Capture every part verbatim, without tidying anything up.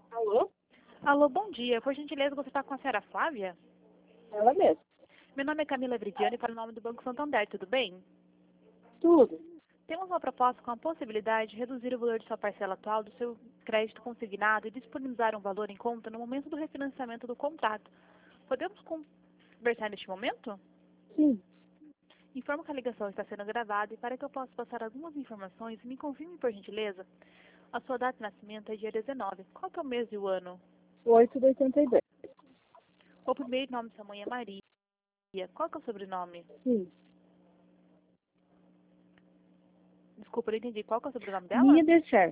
Alô? Alô, bom dia. Por gentileza, você está com a senhora Flávia? Ela mesma. Meu nome é Camila Vridiane e falo em nome do Banco Santander, tudo bem? Tudo. Temos uma proposta com a possibilidade de reduzir o valor de sua parcela atual do seu crédito consignado e disponibilizar um valor em conta no momento do refinanciamento do contrato. Podemos conversar neste momento? Sim. Informo que a ligação está sendo gravada e para que eu possa passar algumas informações, me confirme, por gentileza, a sua data de nascimento é dia dezenove. Qual que é o mês e o ano? oito de oitenta e dois. O primeiro nome de sua mãe é Maria. Qual que é o sobrenome? Sim. Desculpa, eu não entendi. Qual que é o sobrenome dela? Minha deixar.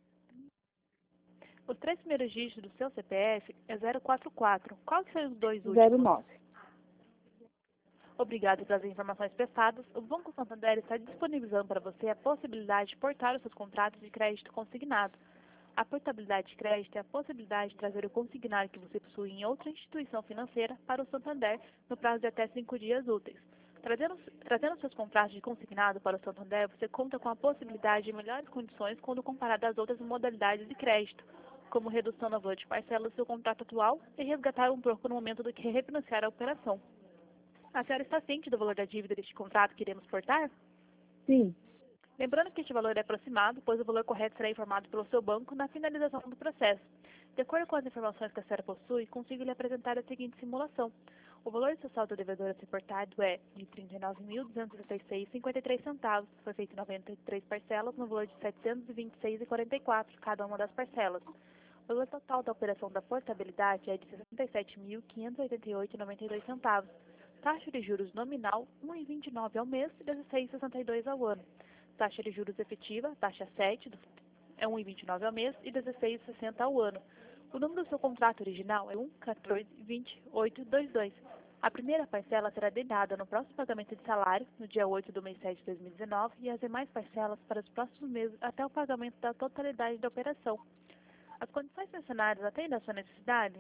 Os três primeiros dígitos do seu C P F é zero quatro quatro. Quais são os dois Zero últimos? nove. Obrigado pelas informações prestadas. O Banco Santander está disponibilizando para você a possibilidade de portar os seus contratos de crédito consignado. A portabilidade de crédito é a possibilidade de trazer o consignado que você possui em outra instituição financeira para o Santander no prazo de até cinco dias úteis. Trazendo, trazendo seus contratos de consignado para o Santander, você conta com a possibilidade de melhores condições quando comparado às outras modalidades de crédito, como redução no valor de parcela do seu contrato atual e resgatar um troco no momento do que refinanciar a operação. A senhora está ciente do valor da dívida deste contrato que iremos portar? Sim. Lembrando que este valor é aproximado, pois o valor correto será informado pelo seu banco na finalização do processo. De acordo com as informações que a senhora possui, consigo lhe apresentar a seguinte simulação. O valor do seu saldo devedor a ser portado é de trinta e nove mil duzentos e sessenta e seis vírgula cinquenta e três centavos. Foi feito em noventa e três parcelas no valor de setecentos e vinte e seis vírgula quarenta e quatro cada uma das parcelas. O valor total da operação da portabilidade é de sessenta e sete mil quinhentos e oitenta e oito vírgula noventa e dois centavos. Taxa de juros nominal um vírgula vinte e nove ao mês e dezesseis vírgula sessenta e dois ao ano. Taxa de juros efetiva, taxa sete, é um vírgula vinte e nove ao mês e dezesseis vírgula sessenta ao ano. O número do seu contrato original é um quatorze vinte e oito vinte e dois. A primeira parcela será dedada no próximo pagamento de salário, no dia oito do mês sete de dois mil e dezenove, e as demais parcelas para os próximos meses até o pagamento da totalidade da operação. As condições mencionadas atendem à sua necessidade?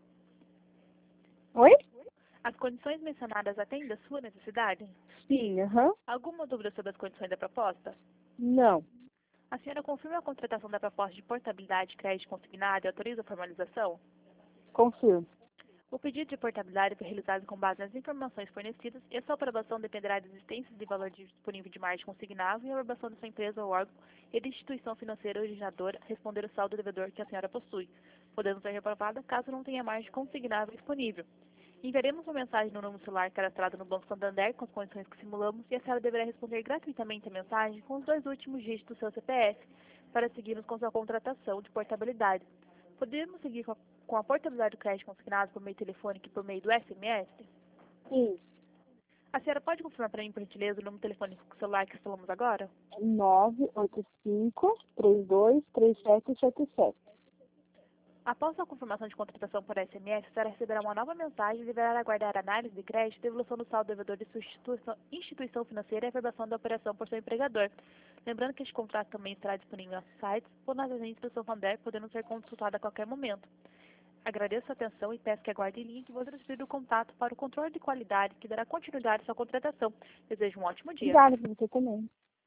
Oi? As condições mencionadas atendem à sua necessidade? Sim, aham. Alguma dúvida sobre as condições da proposta? Não. A senhora confirma a contratação da proposta de portabilidade de crédito consignado e autoriza a formalização? Confirmo. O pedido de portabilidade foi realizado com base nas informações fornecidas e a sua aprovação dependerá da existência de valor disponível de margem consignável e a aprovação da sua empresa ou órgão e da instituição financeira originadora responder o saldo devedor que a senhora possui, podendo ser reprovada caso não tenha margem consignável disponível. Enviaremos uma mensagem no número celular cadastrado no Banco Santander com as condições que simulamos e a senhora deverá responder gratuitamente a mensagem com os dois últimos dígitos do seu C P F para seguirmos com sua contratação de portabilidade. Podemos seguir com a, com a portabilidade do crédito consignado por meio telefônico e por meio do S M S? Sim. A senhora pode confirmar para mim, por gentileza, o número telefônico celular que falamos agora? nove oito cinco, três dois, três sete sete sete. Após a confirmação de contratação por S M S, a senhora receberá uma nova mensagem e deverá aguardar a análise de crédito e devolução do saldo devedor de sua instituição, instituição financeira e a aprovação da operação por seu empregador. Lembrando que este contrato também estará disponível no site ou nas agências do Santander, podendo ser consultado a qualquer momento. Agradeço a atenção e peço que aguarde em linha que vou transferir o contato para o controle de qualidade que dará continuidade à sua contratação. Desejo um ótimo dia. Obrigada por você também.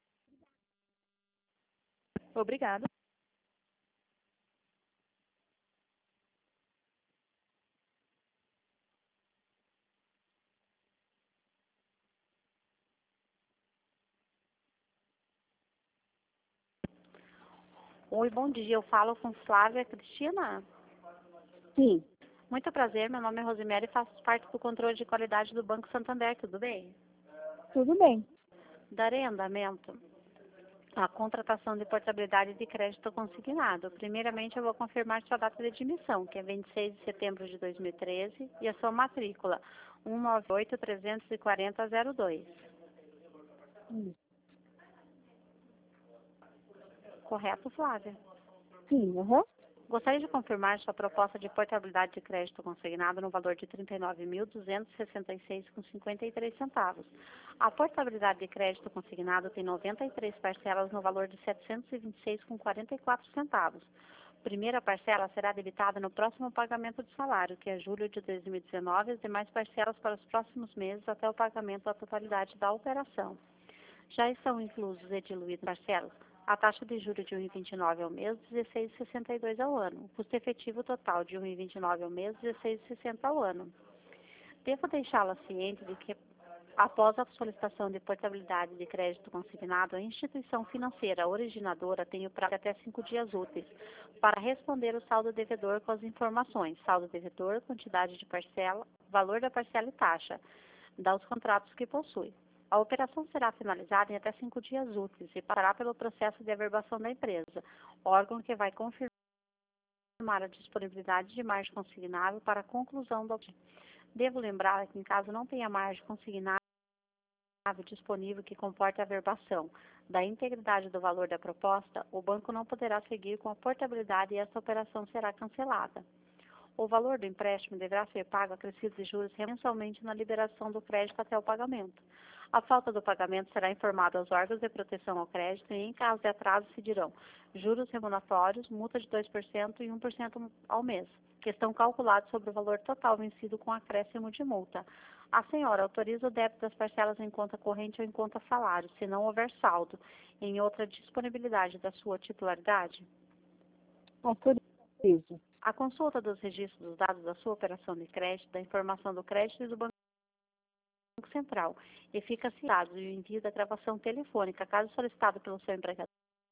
Obrigada. Oi, bom dia. Eu falo com Flávia Cristina. Sim. Muito prazer, meu nome é Rosemary e faço parte do controle de qualidade do Banco Santander, tudo bem? Tudo bem. Darei andamento à contratação de portabilidade de crédito consignado. Primeiramente, eu vou confirmar sua data de admissão, que é vinte e seis de setembro de dois mil e treze, e a sua matrícula, um nove oito, três quatro zero, zero dois. Hum. Correto, Flávia? Sim, aham. Gostaria de confirmar sua proposta de portabilidade de crédito consignado no valor de trinta e nove mil duzentos e sessenta e seis vírgula cinquenta e três centavos. A portabilidade de crédito consignado tem noventa e três parcelas no valor de setecentos e vinte e seis vírgula quarenta e quatro centavos. Primeira parcela será debitada no próximo pagamento de salário, que é julho de dois mil e dezenove, e as demais parcelas para os próximos meses até o pagamento da totalidade da operação. Já estão inclusos e diluídos parcelas A taxa de juros de um vírgula vinte e nove ao mês, dezesseis vírgula sessenta e dois ao ano. O custo efetivo total de um vírgula vinte e nove ao mês, dezesseis vírgula sessenta ao ano. Devo deixá-la ciente de que, após a solicitação de portabilidade de crédito consignado, a instituição financeira originadora tem o prazo de até cinco dias úteis para responder o saldo devedor com as informações: saldo devedor, quantidade de parcela, valor da parcela e taxa dos contratos que possui. A operação será finalizada em até cinco dias úteis e passará pelo processo de averbação da empresa, órgão que vai confirmar a disponibilidade de margem consignável para a conclusão do. Devo lembrar que, em caso não tenha margem consignável disponível que comporte a averbação da integridade do valor da proposta, o banco não poderá seguir com a portabilidade e esta operação será cancelada. O valor do empréstimo deverá ser pago acrescido de juros mensalmente na liberação do crédito até o pagamento. A falta do pagamento será informado aos órgãos de proteção ao crédito e, em caso de atraso, se dirão juros remuneratórios, multa de dois por cento e um por cento ao mês, que estão calculados sobre o valor total vencido com acréscimo de multa. A senhora autoriza o débito das parcelas em conta corrente ou em conta salário, se não houver saldo em outra disponibilidade da sua titularidade? Autorizo. A consulta dos registros dos dados da sua operação de crédito, da informação do crédito e do Banco Central, e fica citado e o envio da gravação telefônica, caso solicitado pelo seu empregador.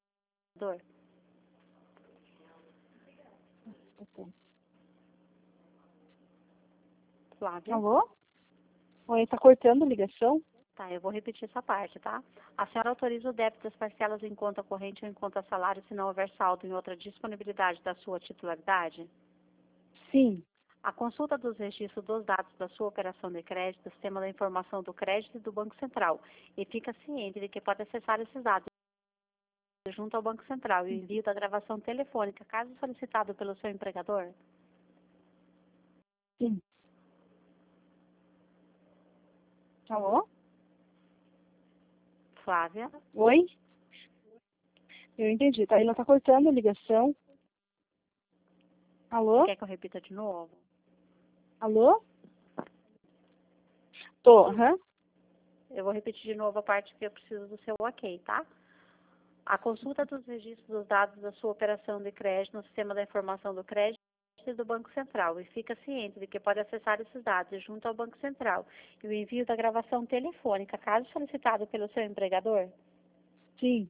Flávia? Alô? Oi, tá cortando a ligação? Tá, eu vou repetir essa parte, tá? A senhora autoriza o débito das parcelas em conta corrente ou em conta salário se não houver saldo em outra disponibilidade da sua titularidade? Sim. A consulta dos registros dos dados da sua operação de crédito, do sistema da informação do crédito e do Banco Central, e fica ciente de que pode acessar esses dados junto ao Banco Central e o envio da gravação telefônica, caso solicitado pelo seu empregador? Sim. Alô? Flávia? Oi? Eu entendi, tá? Ela tá cortando a ligação. Alô? Quer que eu repita de novo? Alô? Tô, aham. Eu vou repetir de novo a parte que eu preciso do seu ok, tá? A consulta dos registros dos dados da sua operação de crédito no sistema da informação do crédito e do Banco Central, e fica ciente de que pode acessar esses dados junto ao Banco Central e o envio da gravação telefônica, caso solicitado pelo seu empregador? Sim.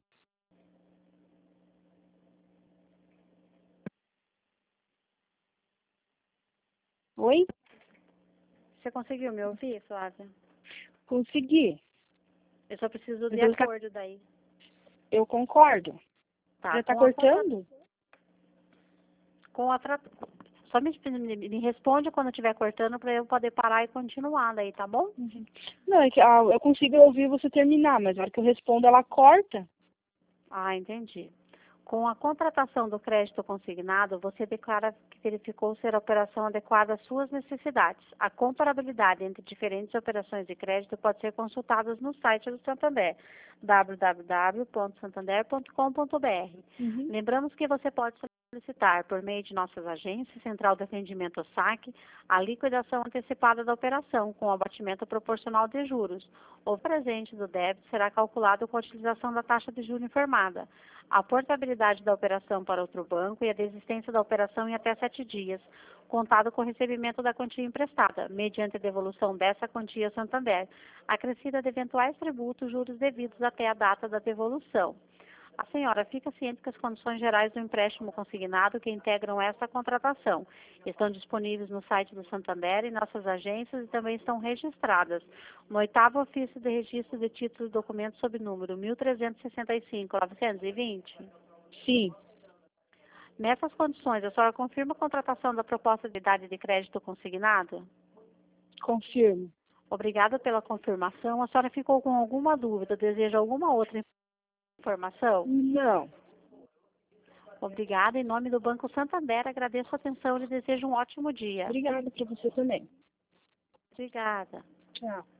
Oi? Você conseguiu me ouvir, Flávia? Consegui. Eu só preciso de Mas tá- acordo daí. Eu concordo. Tá, Já tá com a cortando? Com a tra... Só me, me, me responde quando estiver cortando para eu poder parar e continuar daí, tá bom? Uhum. Não, é que ah, eu consigo ouvir você terminar, mas na hora que eu respondo, ela corta. Ah, entendi. Com a contratação do crédito consignado, você declara que verificou ser a operação adequada às suas necessidades. A comparabilidade entre diferentes operações de crédito pode ser consultada no site do Santander, w w w ponto santander ponto com ponto b r. Uhum. Lembramos que você pode solicitar, por meio de nossas agências, Central de Atendimento ao Saque, a liquidação antecipada da operação, com abatimento proporcional de juros. O presente do débito será calculado com a utilização da taxa de juros informada, a portabilidade da operação para outro banco e a desistência da operação em até sete dias, contado com o recebimento da quantia emprestada, mediante a devolução dessa quantia ao Santander, acrescida de eventuais tributos, juros devidos até a data da devolução. A senhora fica ciente que as condições gerais do empréstimo consignado que integram essa contratação estão disponíveis no site do Santander e nossas agências e também estão registradas no oitavo ofício de registro de títulos e documentos sob número mil trezentos e sessenta e cinco, novecentos e vinte? Sim. Nessas condições, a senhora confirma a contratação da proposta de idade de crédito consignado? Confirmo. Obrigada pela confirmação. A senhora ficou com alguma dúvida? Deseja alguma outra informação? Não. Obrigada. Em nome do Banco Santander, agradeço a atenção e lhe desejo um ótimo dia. Obrigada para você também. Obrigada. Tchau.